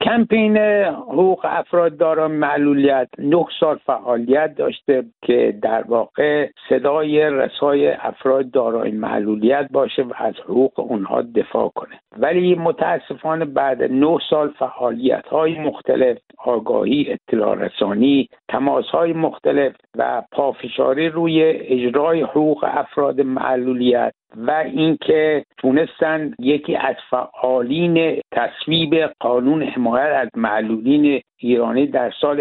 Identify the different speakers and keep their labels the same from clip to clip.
Speaker 1: کمپین حقوق افراد دارای معلولیت 9 سال فعالیت داشته که در واقع صدای رسای افراد دارای معلولیت باشه و از حقوق اونها دفاع کنه. ولی متاسفانه بعد 9 سال فعالیت‌های مختلف، آگاهی، اطلاع رسانی، تماس‌های مختلف و پافشاری روی اجرای حقوق افراد معلولیت و اینکه تونستن یکی از فعالین تصویب قانون حمایت از معلولین ایرانی در سال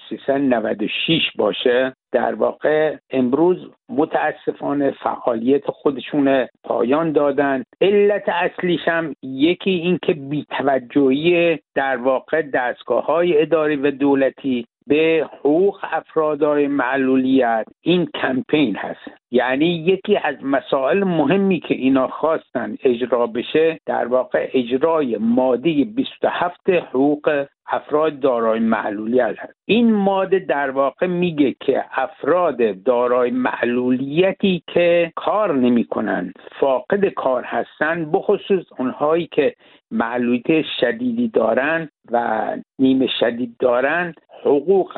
Speaker 1: 1396 باشه، در واقع امروز متاسفانه فعالیت خودشون پایان دادن. علت اصلیش هم یکی این که بی‌توجهی در واقع دستگاه‌های اداری و دولتی به حقوق افراد معلولیت این کمپین هست. یعنی یکی از مسائل مهمی که اینا خواستن اجرا بشه در واقع اجرای ماده 27 حقوق افراد دارای معلولیت هست. این ماده در واقع میگه که افراد دارای معلولیتی که کار نمی‌کنن، فاقد کار هستن، بخصوص اونهایی که معلولیت شدیدی دارن و نیمه شدید دارن، حقوق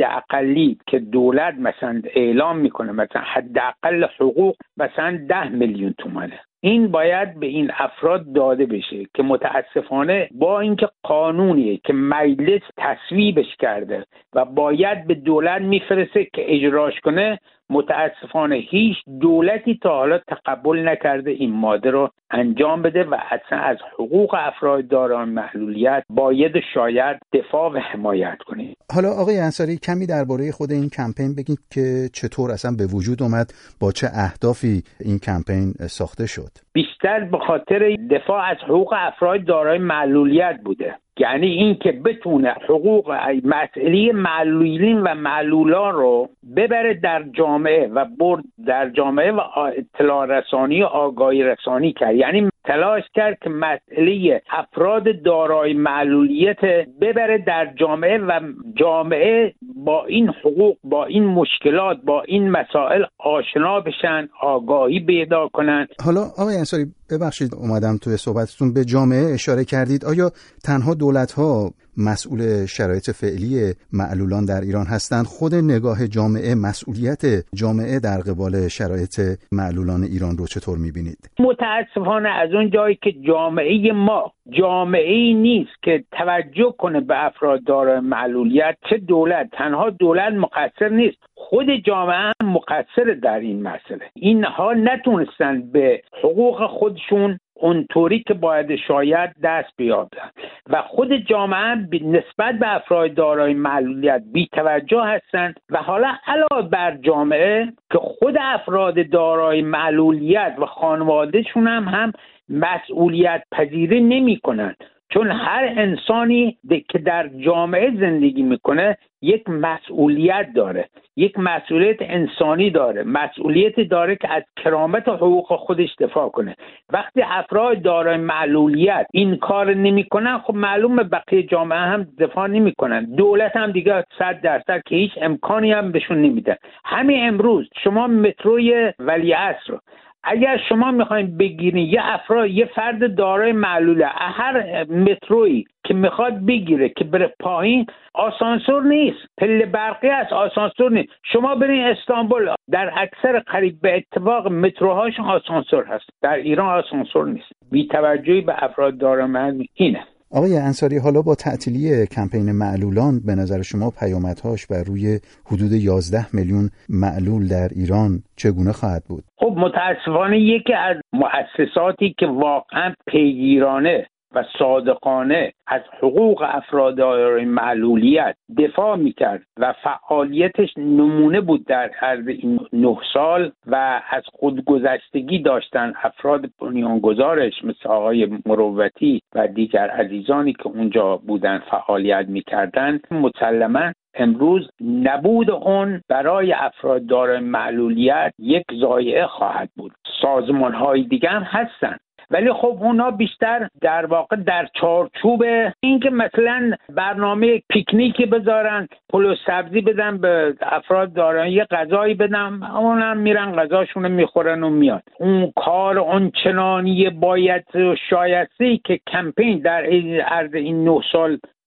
Speaker 1: حداقلی که دولت مثلا اعلام میکنه، مثلا حداقل حقوق مثلا 10 میلیون تومانه، این باید به این افراد داده بشه که متاسفانه با اینکه قانونیه که مجلس تصویبش کرده و باید به دولت میفرسته که اجراش کنه، متاسفانه هیچ دولتی تا حالا تقبل نکرده این ماده رو انجام بده و اصلا از حقوق افراد دارای معلولیت باید شاید دفاع و حمایت کنه.
Speaker 2: حالا آقای انصاری کمی درباره خود این کمپین بگید که چطور اصلا به وجود اومد، با چه اهدافی این کمپین ساخته شد؟
Speaker 1: بیشتر به خاطر دفاع از حقوق افراد دارای معلولیت بوده. یعنی این که بتونه حقوق مسئله معلولین و معلولان رو ببره در جامعه و برد در جامعه و اطلاع رسانی و آگاهی رسانی کرد. یعنی تلاش کرد که مسئله افراد دارای معلولیت ببره در جامعه و جامعه با این حقوق، با این مشکلات، با این مسائل آشنا بشن، آگاهی پیدا کنن.
Speaker 2: حالا آقای انصاری ببخشید اومدم توی صحبتتون به جامعه اشاره کردید. آیا تنها دولت‌ها مسئول شرایط فعلی معلولان در ایران هستند؟ خود نگاه جامعه، مسئولیت جامعه در قبال شرایط معلولان ایران رو چطور می‌بینید؟
Speaker 1: متاسفانه از اون جایی که جامعه ما جامعه‌ای نیست که توجه کنه به افراد دارای معلولیت، چه دولت، تنها دولت مقصر نیست، خود جامعه هم مقصر در این مسئله. اینها نتونستن به حقوق خودشون اونطوری که باید شاید دست بیابند و خود جامعه هم نسبت به افراد دارای معلولیت بی توجه هستند و حالا علاوه بر جامعه که خود افراد دارای معلولیت و خانوادهشون هم مسئولیت پذیری نمی کنند، چون هر انسانی که در جامعه زندگی میکنه یک مسئولیت داره، یک مسئولیت انسانی داره، مسئولیت داره که از کرامت و حقوق خودش دفاع کنه. وقتی افراد دارای معلولیت این کار نمیکنن، خب معلومه بقیه جامعه هم دفاع نمیکنن، دولت هم دیگه 100% که هیچ امکانی هم بهشون نمیده. همین امروز شما متروی ولیعصر رو اگر شما میخواین بگیرین یه فرد دارای معلوله، هر مترویی که میخواد بگیره که بره پایین، آسانسور نیست، پله برقی است، آسانسور نیست. شما برین استانبول، در اکثر قریب به اتفاق متروهاش آسانسور هست، در ایران آسانسور نیست. بی‌توجهی به افراد دارای معلولیت اینه.
Speaker 2: آقای انصاری، حالا با تعطیلی کمپین معلولان به نظر شما پیامدهاش بر روی حدود 11 میلیون معلول در ایران چگونه خواهد بود؟
Speaker 1: خب متاسفانه یکی از مؤسساتی که واقعا پیگیرانه و صادقانه از حقوق افراد دارای معلولیت دفاع میکرد و فعالیتش نمونه بود در عرض این 9 سال و از خودگذشتگی داشتن افراد بنیانگذارش مثل آقای مروتی و دیگر عزیزانی که اونجا بودن فعالیت میکردن، مسلماً امروز نبود اون برای افراد دارای معلولیت یک ضایعه خواهد بود. سازمان‌های دیگه هم هستن، ولی خب اونا بیشتر در واقع در چارچوب اینکه مثلا برنامه پیکنیکی بذارن، پلو و سبزی بدن به افراد دارای، یه غذایی بدن، اونم میرن غذاشونو میخورن و میاد. اون کار اون چنانی باید شایسته که کمپین در عرض این 9 سال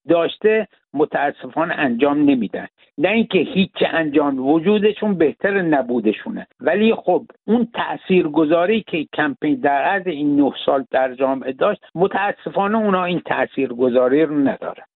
Speaker 1: داشته متاسفانه انجام نمیدن. نه اینکه هیچ انجام وجودشون بهتر نبودشونه، ولی خب اون تاثیرگذاری که کمپین در عرض این 9 سال در جامعه داشت متاسفانه اونا این تاثیرگذاری رو نداره.